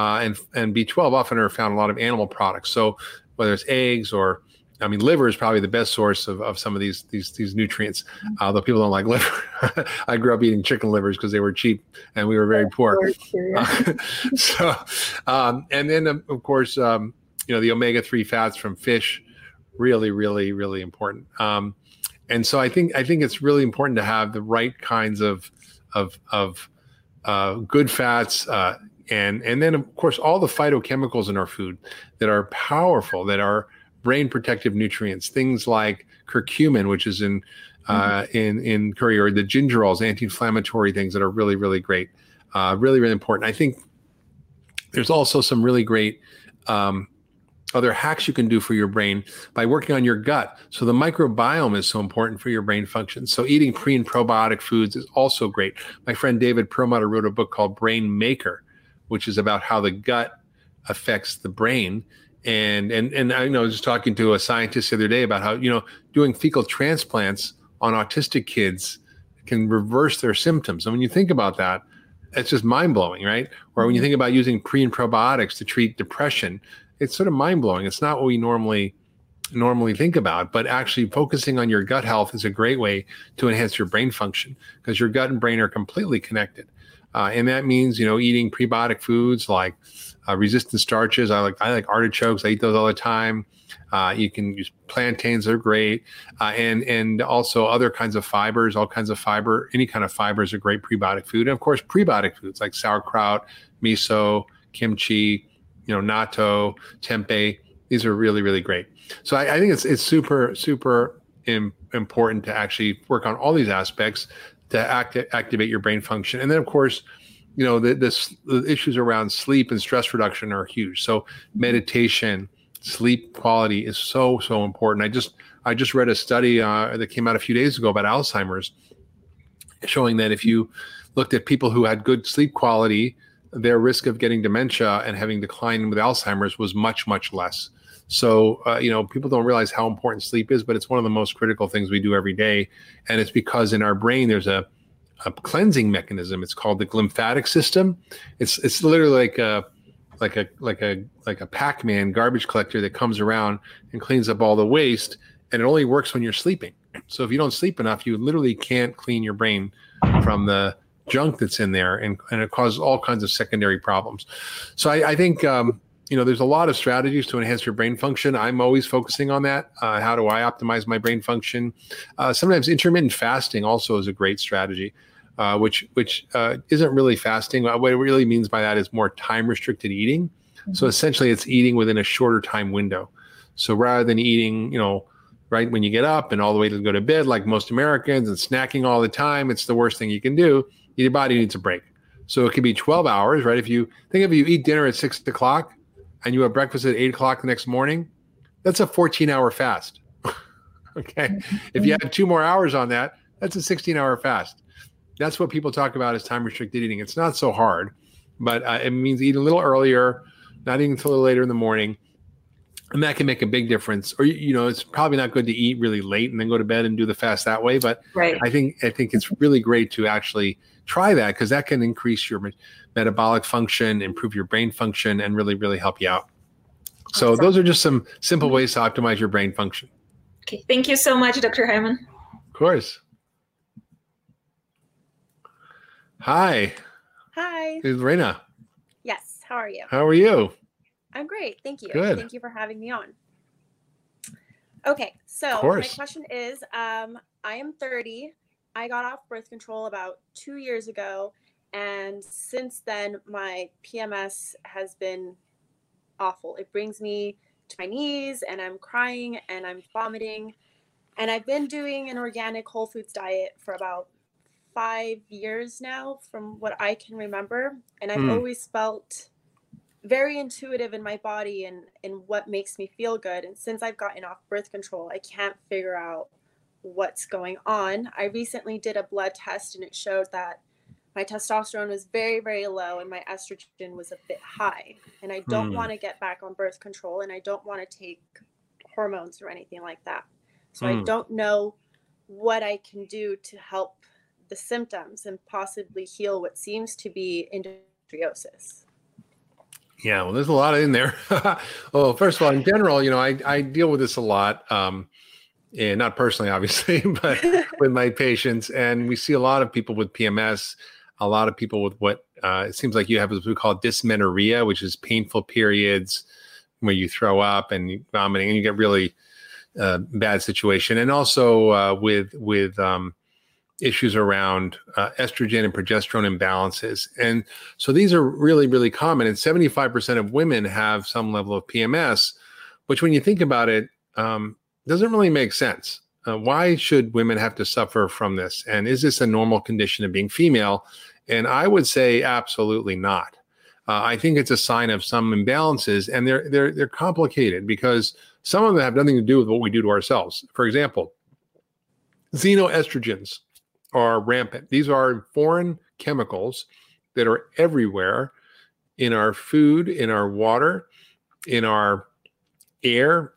B12 often are found in a lot of animal products. So whether it's eggs or, liver is probably the best source of some of these nutrients. Although people don't like liver. I grew up eating chicken livers because they were cheap and we were very poor. And then of course, the omega-3 fats from fish, really, really, really important. And so I think it's really important to have the right kinds of good fats, and then of course all the phytochemicals in our food that are powerful, that are brain protective nutrients, things like curcumin, which is in curry, or the gingerols, anti-inflammatory things that are really, really great, really, really important. I think There's also some really great other hacks you can do for your brain by working on your gut. So the microbiome is so important for your brain function. So eating pre and probiotic foods is also great. My friend David Perlmutter wrote a book called Brain Maker, which is about how the gut affects the brain. And I know I was just talking to a scientist the other day about how, doing fecal transplants on autistic kids can reverse their symptoms. And when you think about that, it's just mind-blowing, right? Or when you think about using pre and probiotics to treat depression, it's sort of mind-blowing. It's not what we normally think about, but actually focusing on your gut health is a great way to enhance your brain function, because your gut and brain are completely connected. And that means, eating prebiotic foods like resistant starches. I like artichokes. I eat those all the time. You can use plantains. They're great. And also other kinds of fibers, all kinds of fiber. Any kind of fiber is a great prebiotic food. And of course, prebiotic foods like sauerkraut, miso, kimchi, natto, tempeh. These are really, really great. So I think it's super, super important to actually work on all these aspects to activate your brain function. And then, of course, the issues around sleep and stress reduction are huge. So meditation, sleep quality is so, so important. I just read a study that came out a few days ago about Alzheimer's, showing that if you looked at people who had good sleep quality, their risk of getting dementia and having decline with Alzheimer's was much, much less. So, people don't realize how important sleep is, but it's one of the most critical things we do every day. And it's because in our brain, there's a cleansing mechanism. It's called the glymphatic system. It's literally like a Pac-Man garbage collector that comes around and cleans up all the waste. And it only works when you're sleeping. So if you don't sleep enough, you literally can't clean your brain from the junk that's in there, and it causes all kinds of secondary problems. So I think, there's a lot of strategies to enhance your brain function. I'm always focusing on that. How do I optimize my brain function? Sometimes intermittent fasting also is a great strategy, which isn't really fasting. What it really means by that is more time-restricted eating. Mm-hmm. So essentially, it's eating within a shorter time window. So rather than eating, right when you get up and all the way to go to bed, like most Americans, and snacking all the time, it's the worst thing you can do. Your body needs a break. So it could be 12 hours, right? If you eat dinner at 6 o'clock and you have breakfast at 8 o'clock the next morning, that's a 14-hour fast. Okay. Mm-hmm. If you add 2 more hours on that, that's a 16-hour fast. That's what people talk about as time-restricted eating. It's not so hard, but it means eating a little earlier, not eating until later in the morning. And that can make a big difference. Or, it's probably not good to eat really late and then go to bed and do the fast that way. But right. I think it's really great to actually try that, because that can increase your metabolic function, improve your brain function, and really, really help you out. So those are just some simple ways to optimize your brain function. Okay. Thank you so much, Dr. Hyman. Of course. Hi. Hi. This is Lorena. Yes. How are you? How are you? I'm great. Thank you. Good. Thank you for having me on. Okay. So my question is, I am 30. I got off birth control about 2 years ago. And since then, my PMS has been awful. It brings me to my knees, and I'm crying and I'm vomiting. And I've been doing an organic whole foods diet for about 5 years now, from what I can remember. And I've always felt very intuitive in my body and what makes me feel good. And since I've gotten off birth control, I can't figure out what's going on. I recently did a blood test, and it showed that my testosterone was very, very low and my estrogen was a bit high. And I don't want to get back on birth control, and I don't want to take hormones or anything like that. So I don't know what I can do to help the symptoms and possibly heal what seems to be endometriosis. Yeah, well, there's a lot in there. Well, first of all, in general, I deal with this a lot. And not personally, obviously, but with my patients. And we see a lot of people with PMS, a lot of people with what it seems like you have what we call dysmenorrhea, which is painful periods where you throw up and you vomiting and you get really bad situation. And also with issues around estrogen and progesterone imbalances. And so these are really, really common. And 75% of women have some level of PMS, which when you think about it, doesn't really make sense. Why should women have to suffer from this? And is this a normal condition of being female? And I would say absolutely not. I think it's a sign of some imbalances, and they're complicated because some of them have nothing to do with what we do to ourselves. For example, xenoestrogens are rampant. These are foreign chemicals that are everywhere in our food, in our water, in our air,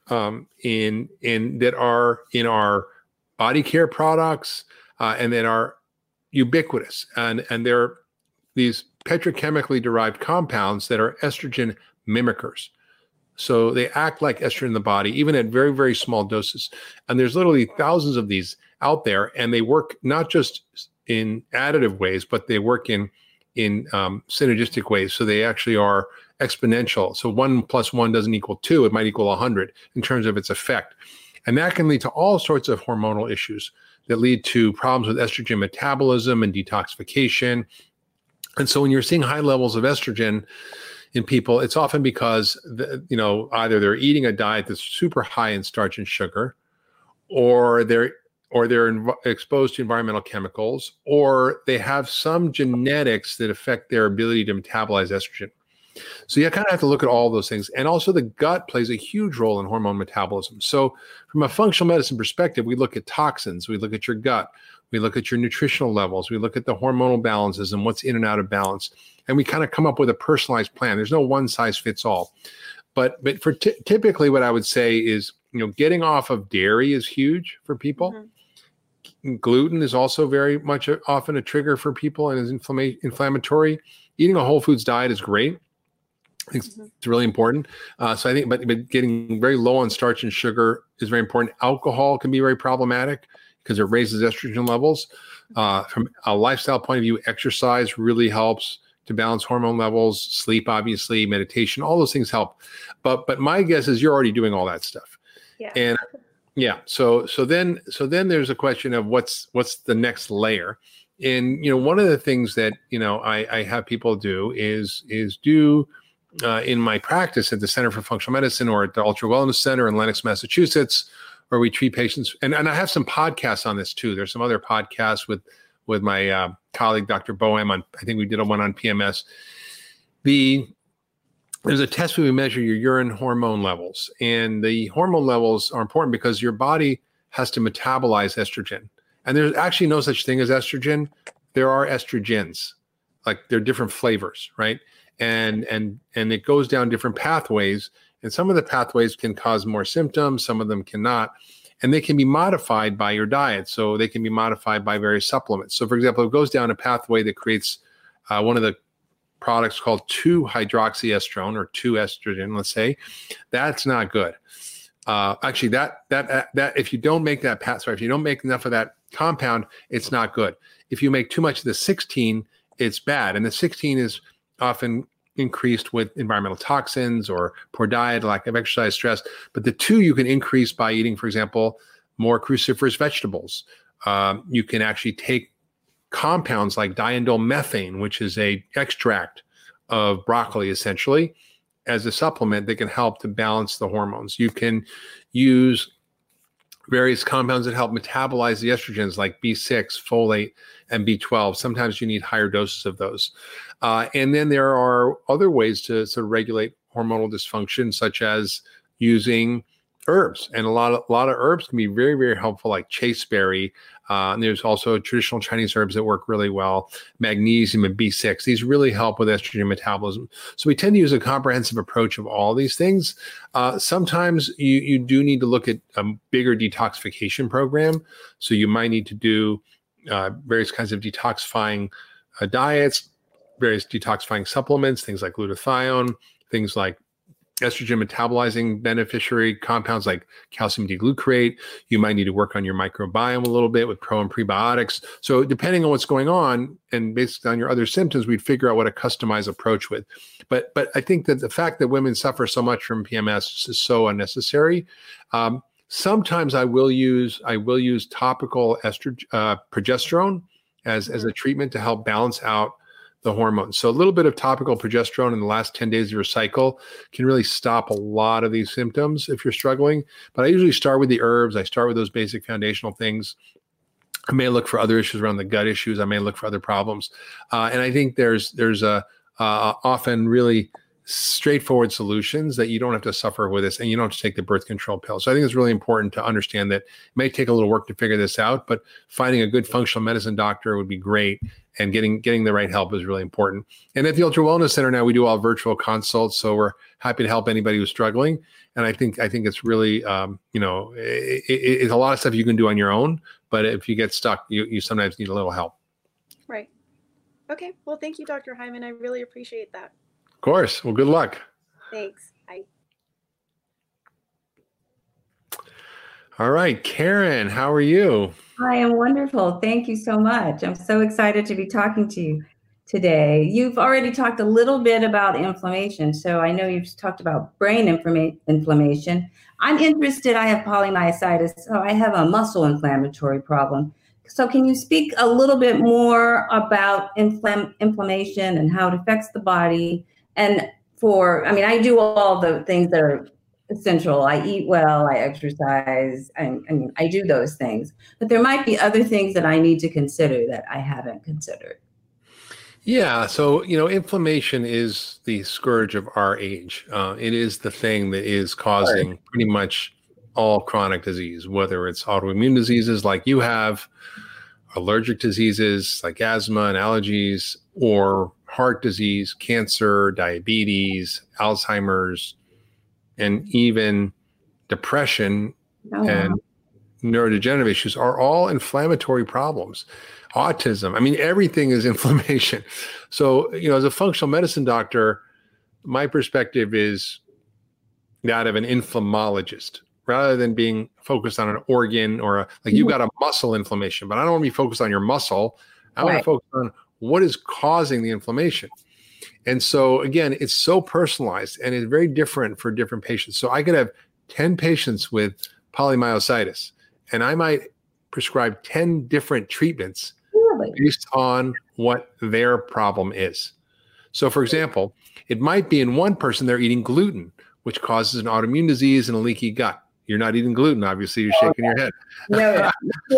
that are in our body care products, and that are ubiquitous. And they're these petrochemically derived compounds that are estrogen mimickers. So they act like estrogen in the body, even at very, very small doses. And there's literally thousands of these out there, and they work not just in additive ways, but they work in synergistic ways. So they actually are exponential. So 1 + 1 doesn't equal 2. It might equal 100 in terms of its effect. And that can lead to all sorts of hormonal issues that lead to problems with estrogen metabolism and detoxification. And so when you're seeing high levels of estrogen in people, it's often because, either they're eating a diet that's super high in starch and sugar, or they're exposed to environmental chemicals, or they have some genetics that affect their ability to metabolize estrogen. So you kind of have to look at all those things. And also the gut plays a huge role in hormone metabolism. So from a functional medicine perspective, we look at toxins, we look at your gut, we look at your nutritional levels, we look at the hormonal balances and what's in and out of balance. And we kind of come up with a personalized plan. There's no one size fits all. But for typically what I would say is, getting off of dairy is huge for people. Mm-hmm. Gluten is also very much often a trigger for people and is inflammatory. Eating a whole foods diet is great. I think it's really important. So I think, but getting very low on starch and sugar is very important. Alcohol can be very problematic because it raises estrogen levels. From a lifestyle point of view, exercise really helps to balance hormone levels. Sleep, obviously, meditation, all those things help. But my guess is you're already doing all that stuff. Yeah. And yeah, so then there's a question of what's the next layer. And one of the things that I have people do is do. In my practice at the Center for Functional Medicine or at the Ultra Wellness Center in Lenox, Massachusetts, where we treat patients. And I have some podcasts on this too. There's some other podcasts with my colleague, Dr. Boehm. I think we did one on PMS. There's a test where we measure your urine hormone levels. And the hormone levels are important because your body has to metabolize estrogen. And there's actually no such thing as estrogen. There are estrogens, like they're different flavors, right? And it goes down different pathways, and some of the pathways can cause more symptoms, some of them cannot, and they can be modified by your diet. So they can be modified by various supplements. So for example, it goes down a pathway that creates one of the products called 2-hydroxyestrone or 2-estrogen, let's say. That's not good. Actually, that if you don't make that if you don't make enough of that compound, it's not good. If you make too much of the 16, it's bad. And the 16 is often increased with environmental toxins or poor diet, lack of exercise, stress. But the 2 you can increase by eating, for example, more cruciferous vegetables. You can actually take compounds like diindolylmethane, which is a extract of broccoli, essentially, as a supplement that can help to balance the hormones. You can use various compounds that help metabolize the estrogens like B6, folate, and B12. Sometimes you need higher doses of those. And then there are other ways to sort of regulate hormonal dysfunction, such as using herbs. And a lot of herbs can be very, very helpful, like chasteberry. And there's also traditional Chinese herbs that work really well, magnesium and B6. These really help with estrogen metabolism. So we tend to use a comprehensive approach of all these things. Sometimes you do need to look at a bigger detoxification program. So you might need to do various kinds of detoxifying diets, various detoxifying supplements, things like glutathione, things like estrogen metabolizing beneficiary compounds like calcium D-glucarate. You might need to work on your microbiome a little bit with pro and prebiotics. So depending on what's going on and based on your other symptoms, we'd figure out what a customized approach with. But I think that the fact that women suffer so much from PMS is so unnecessary. Sometimes I will use topical progesterone as a treatment to help balance out the hormones. So a little bit of topical progesterone in the last 10 days of your cycle can really stop a lot of these symptoms if you're struggling. But I usually start with the herbs. I start with those basic foundational things. I may look for other issues around the gut issues. I may look for other problems. And I think there's a often really straightforward solutions that you don't have to suffer with this, and you don't have to take the birth control pill. So I think it's really important to understand that it may take a little work to figure this out, but finding a good functional medicine doctor would be great, and getting the right help is really important. And at the Ultra Wellness Center now, we do all virtual consults, so we're happy to help anybody who's struggling. And I think it's really, it's a lot of stuff you can do on your own, but if you get stuck, you sometimes need a little help. Right. Okay. Well, thank you, Dr. Hyman. I really appreciate that. Of course. Well, good luck. Thanks. Bye. All right, Karen, how are you? I am wonderful. Thank you so much. I'm so excited to be talking to you today. You've already talked a little bit about inflammation. So I know you've talked about brain inflammation. I'm interested. I have polymyositis, so I have a muscle inflammatory problem. So can you speak a little bit more about inflammation and how it affects the body? And I do all the things that are essential. I eat well, I exercise, I do those things. But there might be other things that I need to consider that I haven't considered. Yeah, so, inflammation is the scourge of our age. It is the thing that is causing pretty much all chronic disease, whether it's autoimmune diseases like you have, allergic diseases like asthma and allergies, or heart disease, cancer, diabetes, Alzheimer's, and even depression and neurodegenerative issues are all inflammatory problems. Autism, everything is inflammation. So, as a functional medicine doctor, my perspective is that of an inflammologist, rather than being focused on an organ or you've got a muscle inflammation, but I don't want to be focused on your muscle. I want to focus on what is causing the inflammation. And so again, it's so personalized and it's very different for different patients. So I could have 10 patients with polymyositis, and I might prescribe 10 different treatments based on what their problem is. So for example, it might be in one person, they're eating gluten, which causes an autoimmune disease and a leaky gut. You're not eating gluten, obviously. You're shaking your head. No,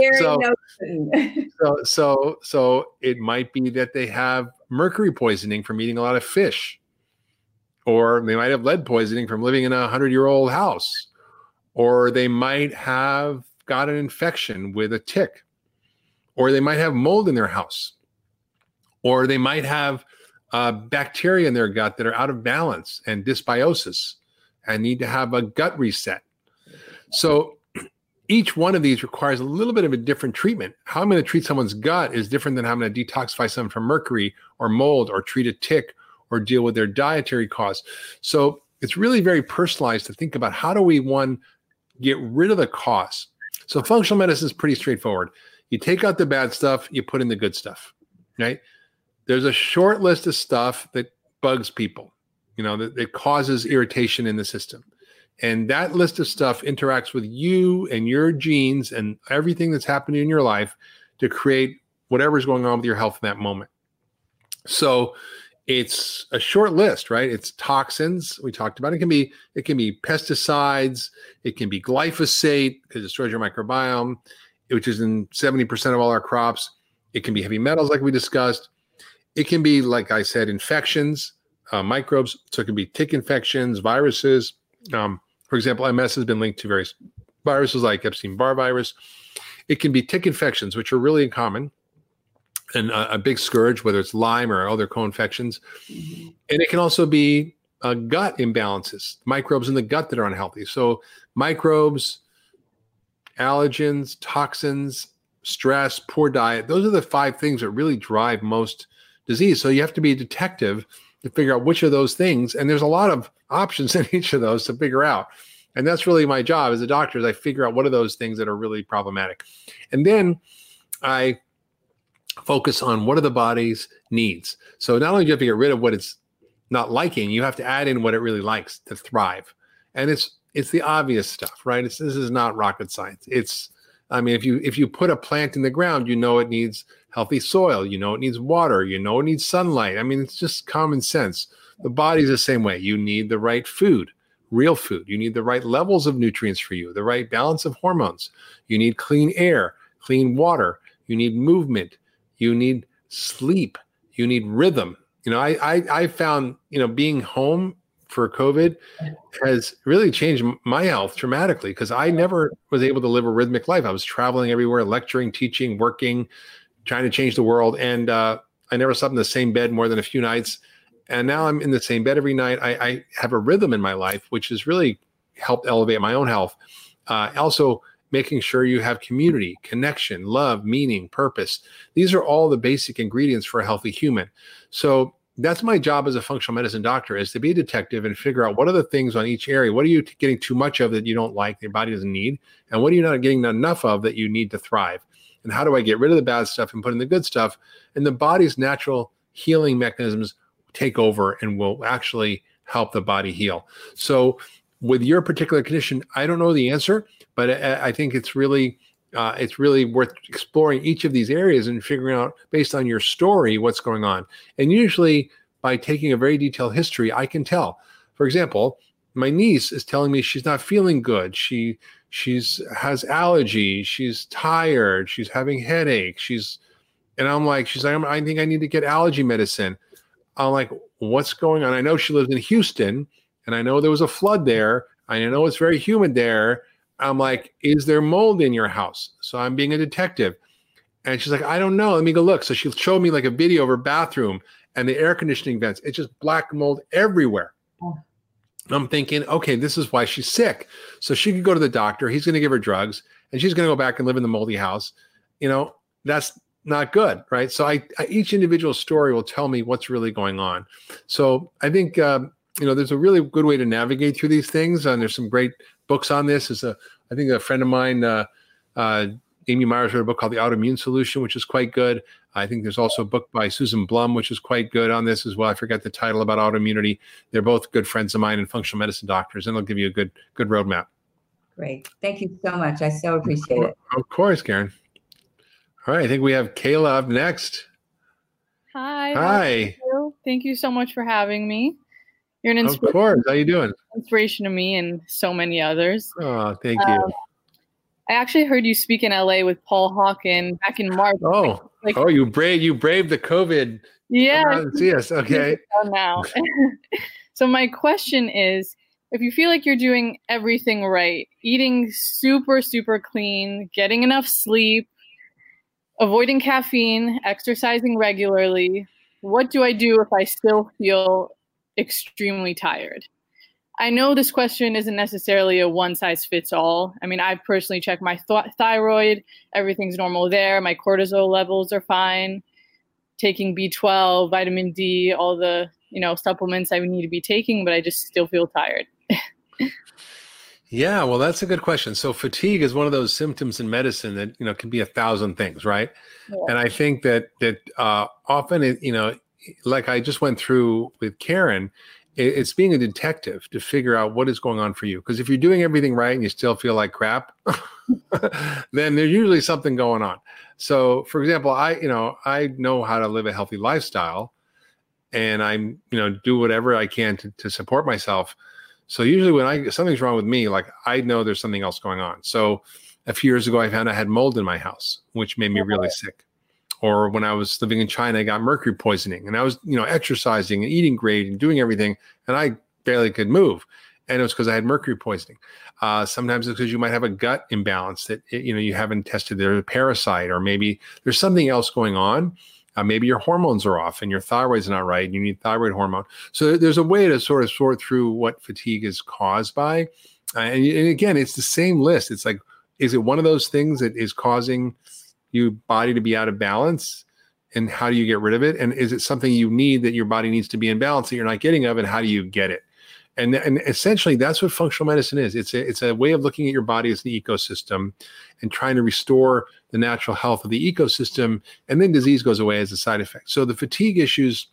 so it might be that they have mercury poisoning from eating a lot of fish, or they might have lead poisoning from living in a 100-year-old house, or they might have got an infection with a tick, or they might have mold in their house, or they might have bacteria in their gut that are out of balance and dysbiosis and need to have a gut reset. So each one of these requires a little bit of a different treatment. How I'm going to treat someone's gut is different than how I'm going to detoxify someone from mercury or mold or treat a tick or deal with their dietary cause. So it's really very personalized to think about how do we, one, get rid of the cause. So functional medicine is pretty straightforward. You take out the bad stuff, you put in the good stuff, right? There's a short list of stuff that bugs people, that causes irritation in the system. And that list of stuff interacts with you and your genes and everything that's happening in your life to create whatever's going on with your health in that moment. So it's a short list, right? It's toxins. We talked about it. It can be pesticides. It can be glyphosate because it destroys your microbiome, which is in 70% of all our crops. It can be heavy metals like we discussed. It can be, like I said, infections, microbes. So it can be tick infections, viruses. For example, MS has been linked to various viruses like Epstein-Barr virus. It can be tick infections, which are really common and a big scourge, whether it's Lyme or other co-infections. Mm-hmm. And it can also be gut imbalances, microbes in the gut that are unhealthy. So microbes, allergens, toxins, stress, poor diet, those are the 5 things that really drive most disease. So you have to be a detective to figure out which of those things, and there's a lot of options in each of those to figure out. And that's really my job as a doctor, is I figure out what are those things that are really problematic. And then I focus on what are the body's needs. So not only do you have to get rid of what it's not liking, you have to add in what it really likes to thrive. And it's the obvious stuff, right? This is not rocket science. If you put a plant in the ground, it needs healthy soil, it needs water, it needs sunlight. It's just common sense. The body's the same way. You need the right food, real food. You need the right levels of nutrients for you, the right balance of hormones. You need clean air, clean water. You need movement. You need sleep. You need rhythm. I found, being home for COVID has really changed my health dramatically, because I never was able to live a rhythmic life. I was traveling everywhere, lecturing, teaching, working, trying to change the world. And I never slept in the same bed more than a few nights. And now I'm in the same bed every night. I have a rhythm in my life, which has really helped elevate my own health. Also, making sure you have community, connection, love, meaning, purpose. These are all the basic ingredients for a healthy human. So that's my job as a functional medicine doctor, is to be a detective and figure out what are the things on each area. What are you getting too much of that you don't like, that your body doesn't need? And what are you not getting enough of that you need to thrive? And how do I get rid of the bad stuff and put in the good stuff? And the body's natural healing mechanisms take over and will actually help the body heal. So with your particular condition, I don't know the answer, but I think it's really worth exploring each of these areas and figuring out, based on your story, what's going on. And usually by taking a very detailed history, I can tell. For example, my niece is telling me she's not feeling good. She has allergies. She's tired. She's having headaches. And I'm like, she's like, I think I need to get allergy medicine. I'm like, what's going on? I know she lives in Houston, and I know there was a flood there. I know it's very humid there. I'm like, is there mold in your house? So I'm being a detective. And she's like, I don't know. Let me go look. So she showed me like a video of her bathroom and the air conditioning vents. It's just black mold everywhere. Oh. I'm thinking, okay, this is why she's sick. So she could go to the doctor. He's going to give her drugs, and she's going to go back and live in the moldy house. That's not good, right? So each individual story will tell me what's really going on. So I think, there's a really good way to navigate through these things. And there's some great books on this. I think a friend of mine, Amy Myers, wrote a book called The Autoimmune Solution, which is quite good. I think there's also a book by Susan Blum, which is quite good on this as well. I forgot the title, about autoimmunity. They're both good friends of mine and functional medicine doctors, and they'll give you a good roadmap. Great. Thank you so much. I so appreciate it. Of course, Karen. All right. I think we have Kayla up next. Hi. Hi. Thank you so much for having me. You're an inspiration. Of course. How you doing? Inspiration to me and so many others. Oh, thank you. I actually heard you speak in LA with Paul Hawken back in March. You braved the COVID. Yeah. Yes. Okay. Now. So my question is, if you feel like you're doing everything right, eating super, super clean, getting enough sleep, avoiding caffeine, exercising regularly, what do I do if I still feel extremely tired? I know this question isn't necessarily a one-size-fits-all. I mean, I've personally checked my thyroid. Everything's normal there. My cortisol levels are fine. Taking B12, vitamin D, all the, supplements I would need to be taking, but I just still feel tired. Yeah, well, that's a good question. So fatigue is one of those symptoms in medicine that, can be 1,000 things, right? Yeah. And I think that often, like I just went through with Karen, it's being a detective to figure out what is going on for you. Because if you're doing everything right and you still feel like crap, then there's usually something going on. So, for example, I know how to live a healthy lifestyle, and I'm, do whatever I can to support myself. So usually when something's wrong with me, like I know there's something else going on. So a few years ago, I found I had mold in my house, which made me really sick. Or when I was living in China, I got mercury poisoning, and I was, exercising and eating great and doing everything, and I barely could move. And it was because I had mercury poisoning. Sometimes it's because you might have a gut imbalance that, you haven't tested. There's a parasite, or maybe there's something else going on. Maybe your hormones are off and your thyroid's not right, and you need thyroid hormone. So there's a way to sort of sort through what fatigue is caused by. And again, it's the same list. It's like, is it one of those things that is causing your body to be out of balance, and how do you get rid of it? And is it something you need that your body needs to be in balance that you're not getting of, and how do you get it? And essentially that's what functional medicine is. It's a way of looking at your body as an ecosystem and trying to restore the natural health of the ecosystem, and then disease goes away as a side effect. So the fatigue issues,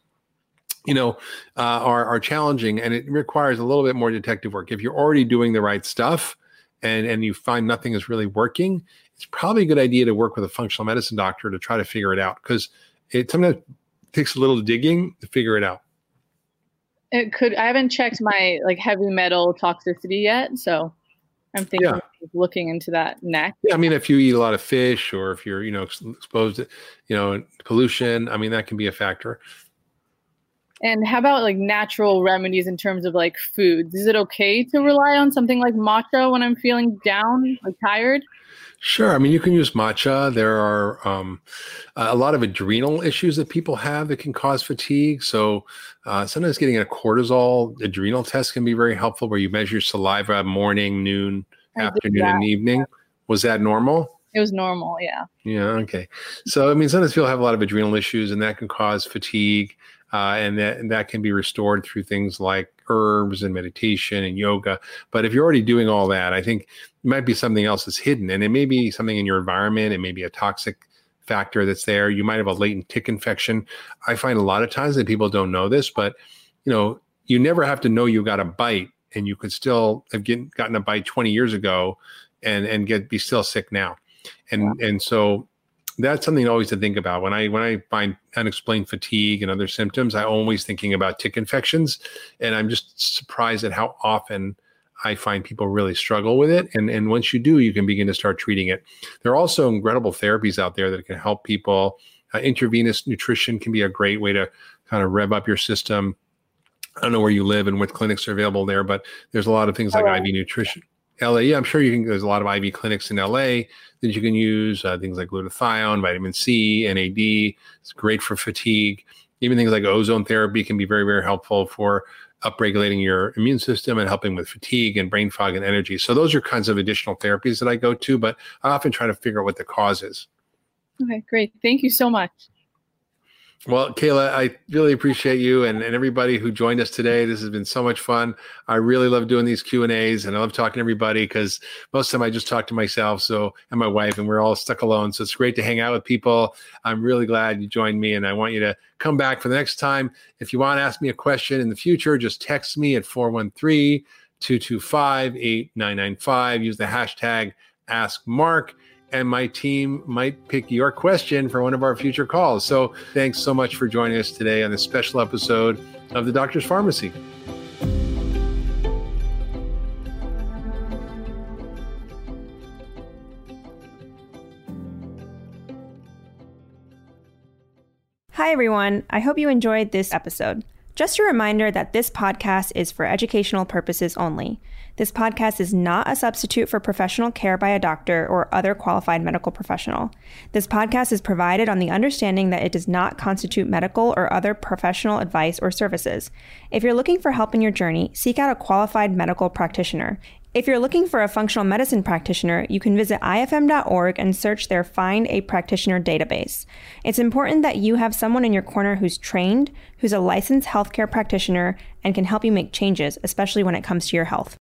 are challenging, and it requires a little bit more detective work. If you're already doing the right stuff and you find nothing is really working, it's probably a good idea to work with a functional medicine doctor to try to figure it out, because it sometimes takes a little digging to figure it out. I haven't checked my heavy metal toxicity yet, so I'm thinking of looking into that next. Yeah, I mean, if you eat a lot of fish, or if you're exposed to pollution, I mean, that can be a factor. And how about like natural remedies in terms of like foods? Is it okay to rely on something like matcha when I'm feeling down, like tired? Sure. I mean, you can use matcha. There are a lot of adrenal issues that people have that can cause fatigue. So sometimes getting a cortisol adrenal test can be very helpful, where you measure saliva morning, noon, afternoon, and evening. Was that normal? It was normal, yeah. Yeah, okay. So, I mean, sometimes people have a lot of adrenal issues, and that can cause fatigue, and that can be restored through things like herbs and meditation and yoga. But if you're already doing all that, I think it might be something else that's hidden, and it may be something in your environment. It may be a toxic factor that's there. You might have a latent tick infection. I find a lot of times that people don't know this, but you never have to know you got a bite, and you could still have gotten a bite 20 years ago and be still sick now. And so that's something always to think about. When I find unexplained fatigue and other symptoms, I'm always thinking about tick infections, and I'm just surprised at how often I find people really struggle with it. And once you do, you can begin to start treating it. There are also incredible therapies out there that can help people. Intravenous nutrition can be a great way to kind of rev up your system. I don't know where you live and what clinics are available there, but there's a lot of things like IV nutrition. LA, yeah, I'm sure there's a lot of IV clinics in LA that you can use, things like glutathione, vitamin C, NAD. It's great for fatigue. Even things like ozone therapy can be very, very helpful for upregulating your immune system and helping with fatigue and brain fog and energy. So those are kinds of additional therapies that I go to, but I often try to figure out what the cause is. Okay, great. Thank you so much. Well, Kayla, I really appreciate you and everybody who joined us today. This has been so much fun. I really love doing these Q&As, and I love talking to everybody because most of the time I just talk to myself and my wife, and we're all stuck alone. So it's great to hang out with people. I'm really glad you joined me, and I want you to come back for the next time. If you want to ask me a question in the future, just text me at 413-225-8995. Use the hashtag #AskMark. And my team might pick your question for one of our future calls. So thanks so much for joining us today on this special episode of The Doctor's Pharmacy. Hi, everyone. I hope you enjoyed this episode. Just a reminder that this podcast is for educational purposes only. This podcast is not a substitute for professional care by a doctor or other qualified medical professional. This podcast is provided on the understanding that it does not constitute medical or other professional advice or services. If you're looking for help in your journey, seek out a qualified medical practitioner. If you're looking for a functional medicine practitioner, you can visit ifm.org and search their Find a Practitioner database. It's important that you have someone in your corner who's trained, who's a licensed healthcare practitioner, and can help you make changes, especially when it comes to your health.